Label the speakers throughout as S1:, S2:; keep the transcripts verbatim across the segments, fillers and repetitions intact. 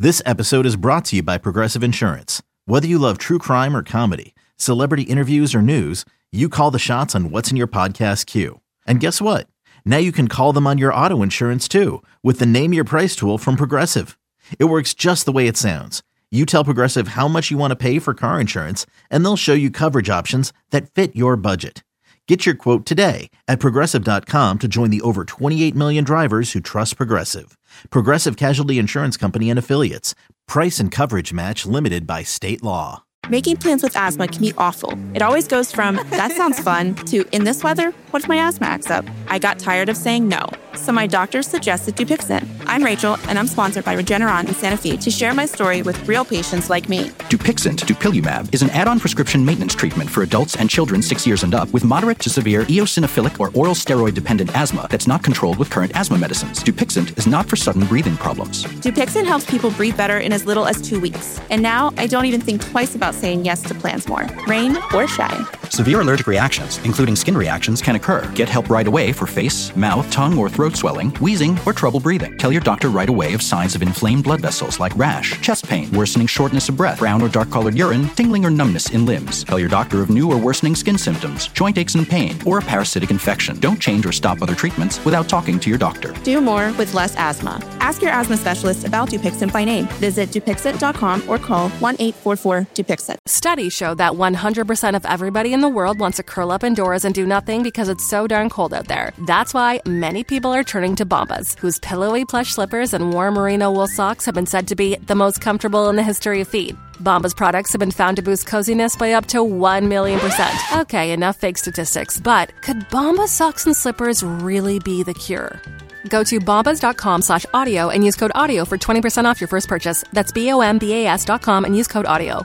S1: This episode is brought to you by Progressive Insurance. Whether you love true crime or comedy, celebrity interviews or news, you call the shots on what's in your podcast queue. And guess what? Now you can call them on your auto insurance too with the Name Your Price tool from Progressive. It works just the way it sounds. You tell Progressive how much you want to pay for car insurance, and they'll show you coverage options that fit your budget. Get your quote today at Progressive dot com to join the over twenty-eight million drivers who trust Progressive. Progressive Casualty Insurance Company and Affiliates. Price and coverage match limited by state law.
S2: Making plans with asthma can be awful. It always goes from, that sounds fun, to, in this weather, what if my asthma acts up? I got tired of saying no, so my doctor suggested Dupixent. I'm Rachel, and I'm sponsored by Regeneron in Santa Fe to share my story with real patients like me.
S3: Dupixent, dupilumab, is an add-on prescription maintenance treatment for adults and children six years and up with moderate to severe eosinophilic or oral steroid-dependent asthma that's not controlled with current asthma medicines. Dupixent is not for sudden breathing problems.
S2: Dupixent helps people breathe better in as little as two weeks. And now I don't even think twice about saying yes to plans more, rain or shine.
S3: Severe allergic reactions, including skin reactions, can occur. Get help right away for face, mouth, tongue, or throat swelling, wheezing, or trouble breathing. Tell your doctor right away of signs of inflamed blood vessels like rash, chest pain, worsening shortness of breath, brown or dark-colored urine, tingling or numbness in limbs. Tell your doctor of new or worsening skin symptoms, joint aches and pain, or a parasitic infection. Don't change or stop other treatments without talking to your doctor.
S2: Do more with less asthma. Ask your asthma specialist about Dupixent by name. Visit Dupixent dot com or call one eight four four Dupixent.
S4: Studies show that one hundred percent of everybody in the world wants to curl up indoors and do nothing because it's so darn cold out there. That's why many people are turning to Bombas, whose pillowy plush slippers and warm merino wool socks have been said to be the most comfortable in the history of feet. Bombas products have been found to boost coziness by up to one million percent. Okay, enough fake statistics, but could Bombas socks and slippers really be the cure? Go to bombas dot com slash audio and use code audio for twenty percent off your first purchase. That's B O M B A S dot com and use code audio.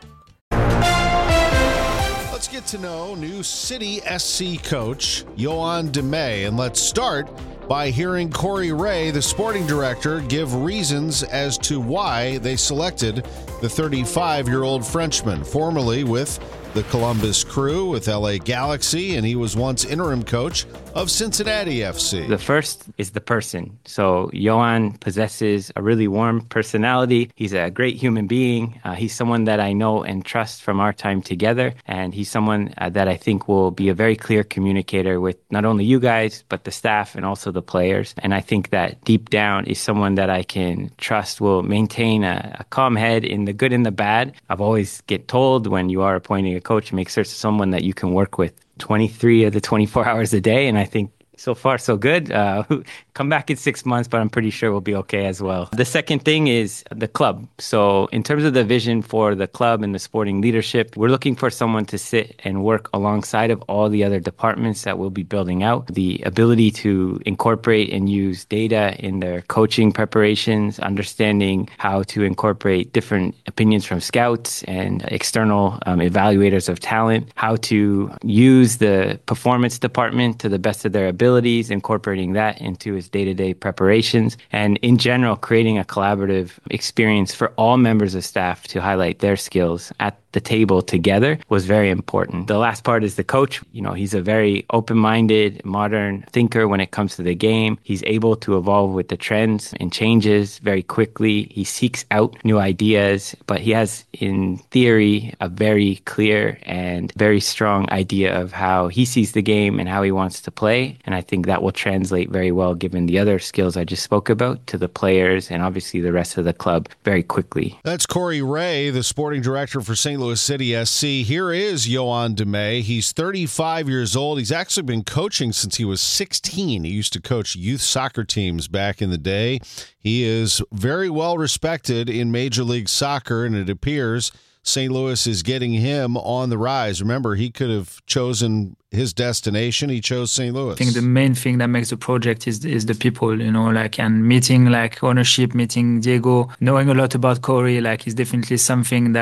S5: Let's get to know new City S C coach Yoann Demay, and let's start by hearing Corey Ray, the sporting director, give reasons as to why they selected the thirty-five-year-old Frenchman, formerly with the Columbus Crew with L A Galaxy, and he was once interim coach of Cincinnati F C.
S6: The first is the person. So Yoann possesses a really warm personality. He's a great human being. Uh, he's someone that I know and trust from our time together, and he's someone uh, that I think will be a very clear communicator with not only you guys, but the staff and also the players. And I think that deep down is someone that I can trust will maintain a, a calm head in the good and the bad. I've always get told when you are appointing a coach, make sure it's someone that you can work with twenty-three of the twenty-four hours a day. And I think so far, so good. Uh, come back in six months, but I'm pretty sure we'll be okay as well. The second thing is the club. So in terms of the vision for the club and the sporting leadership, we're looking for someone to sit and work alongside of all the other departments that we'll be building out. The ability to incorporate and use data in their coaching preparations, understanding how to incorporate different opinions from scouts and external um, evaluators of talent, how to use the performance department to the best of their ability, abilities, incorporating that into his day-to-day preparations, and in general, creating a collaborative experience for all members of staff to highlight their skills at the table together was very important. The last part is the coach. You know, he's a very open-minded, modern thinker when it comes to the game. He's able to evolve with the trends and changes very quickly. He seeks out new ideas, but he has, in theory, a very clear and very strong idea of how he sees the game and how he wants to play. And I think that will translate very well, given the other skills I just spoke about, to the players and obviously the rest of the club very quickly.
S5: That's Corey Ray, the sporting director for Saint Louis City S C. Here is Yoann Demay. He's thirty-five years old. He's actually been coaching since he was sixteen. He used to coach youth soccer teams back in the day. He is very well respected in Major League Soccer, and it appears Saint Louis is getting him on the rise. Remember, he could have chosen his destination. He chose Saint Louis.
S7: I think the main thing that makes the project is is the people, you know, like, and meeting like ownership, meeting Diego, knowing a lot about Corey, like, is definitely something that's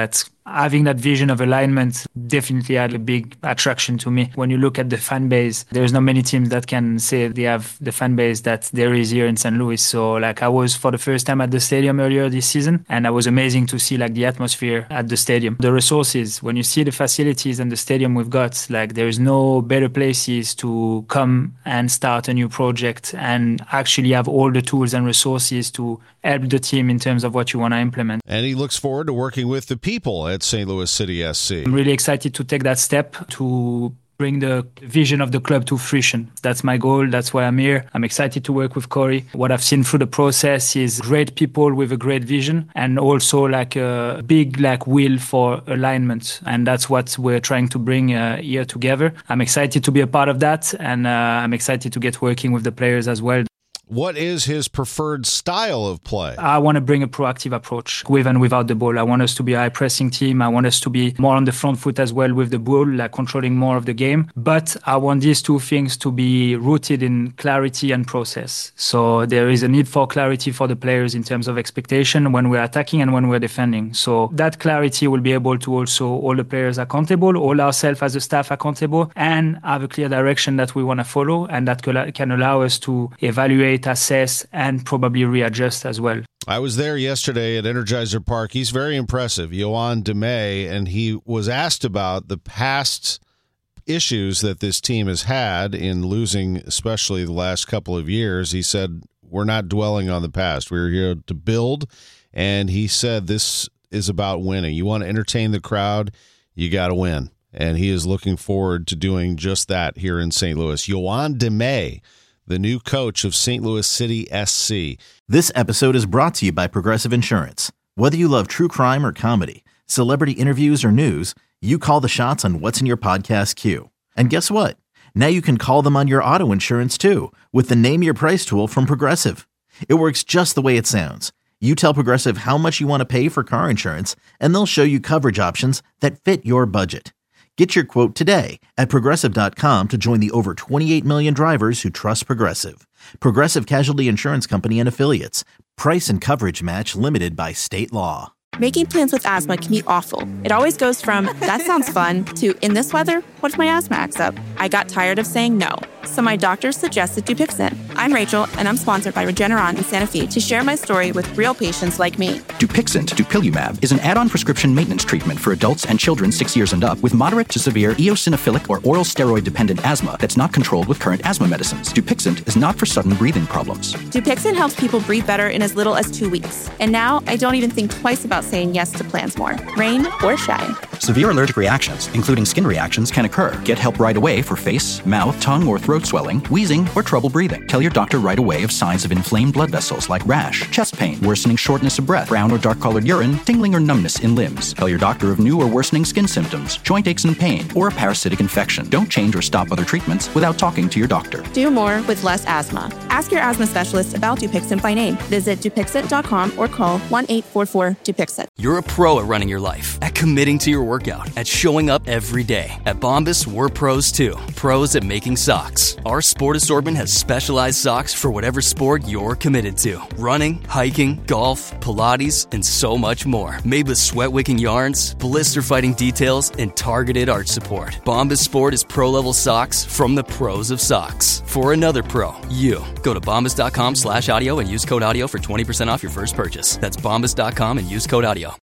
S7: having that vision of alignment definitely had a big attraction to me. When you look at the fan base, there's not many teams that can say they have the fan base that there is here in Saint Louis. So like I was for the first time at the stadium earlier this season, and it was amazing to see like the atmosphere at the stadium. The resources, when you see the facilities and the stadium we've got, like there is no better places to come and start a new project and actually have all the tools and resources to help the team in terms of what you want to implement.
S5: And he looks forward to working with the people at Saint Louis City S C.
S7: I'm really excited to take that step to bring the vision of the club to fruition. That's my goal. That's why I'm here. I'm excited to work with Corey. What I've seen through the process is great people with a great vision and also like a big like will for alignment. And that's what we're trying to bring uh, here together. I'm excited to be a part of that, and uh, I'm excited to get working with the players as well.
S5: What is his preferred style of play?
S7: I want to bring a proactive approach with and without the ball. I want us to be a high-pressing team. I want us to be more on the front foot as well with the ball, like controlling more of the game. But I want these two things to be rooted in clarity and process. So there is a need for clarity for the players in terms of expectation when we're attacking and when we're defending. So that clarity will be able to also hold the players accountable, hold ourselves as a staff accountable, and have a clear direction that we want to follow, and that can allow us to evaluate, assess, and probably readjust as well.
S5: I was there yesterday at Energizer Park. He's very impressive, Yoann Damet, and he was asked about the past issues that this team has had in losing, especially the last couple of years. He said, we're not dwelling on the past. We're here to build, and he said this is about winning. You want to entertain the crowd, you got to win, and he is looking forward to doing just that here in Saint Louis. Yoann Damet, the new coach of Saint Louis City S C.
S1: This episode is brought to you by Progressive Insurance. Whether you love true crime or comedy, celebrity interviews or news, you call the shots on what's in your podcast queue. And guess what? Now you can call them on your auto insurance too with the Name Your Price tool from Progressive. It works just the way it sounds. You tell Progressive how much you want to pay for car insurance, and they'll show you coverage options that fit your budget. Get your quote today at Progressive dot com to join the over twenty-eight million drivers who trust Progressive. Progressive Casualty Insurance Company and Affiliates. Price and coverage match limited by state law.
S2: Making plans with asthma can be awful. It always goes from, that sounds fun, to, in this weather, what if my asthma acts up? I got tired of saying no, so my doctor suggested Dupixent. I'm Rachel, and I'm sponsored by Regeneron in Santa Fe to share my story with real patients like me.
S3: Dupixent, dupilumab, is an add-on prescription maintenance treatment for adults and children six years and up with moderate to severe eosinophilic or oral steroid-dependent asthma that's not controlled with current asthma medicines. Dupixent is not for sudden breathing problems.
S2: Dupixent helps people breathe better in as little as two weeks. And now I don't even think twice about saying yes to plans more, rain or shine.
S3: Severe allergic reactions, including skin reactions, can occur. Get help right away for face, mouth, tongue, or throat swelling, wheezing, or trouble breathing. Tell your doctor right away of signs of inflamed blood vessels like rash, chest pain, worsening shortness of breath, brown or dark-colored urine, tingling or numbness in limbs. Tell your doctor of new or worsening skin symptoms, joint aches and pain, or a parasitic infection. Don't change or stop other treatments without talking to your doctor.
S2: Do more with less asthma. Ask your asthma specialist about Dupixent by name. Visit Dupixent dot com or call one eight four four Dupixent.
S8: You're a pro at running your life, at committing to your workout, at showing up every day. At Bombas, we're pros too. Pros at making socks. Our sport assortment has specialized socks for whatever sport you're committed to. Running, hiking, golf, Pilates, and so much more. Made with sweat-wicking yarns, blister-fighting details, and targeted arch support. Bombas Sport is pro-level socks from the pros of socks. For another pro, you. Go to bombas dot com slash audio and use code audio for twenty percent off your first purchase. That's bombas dot com and use code audio.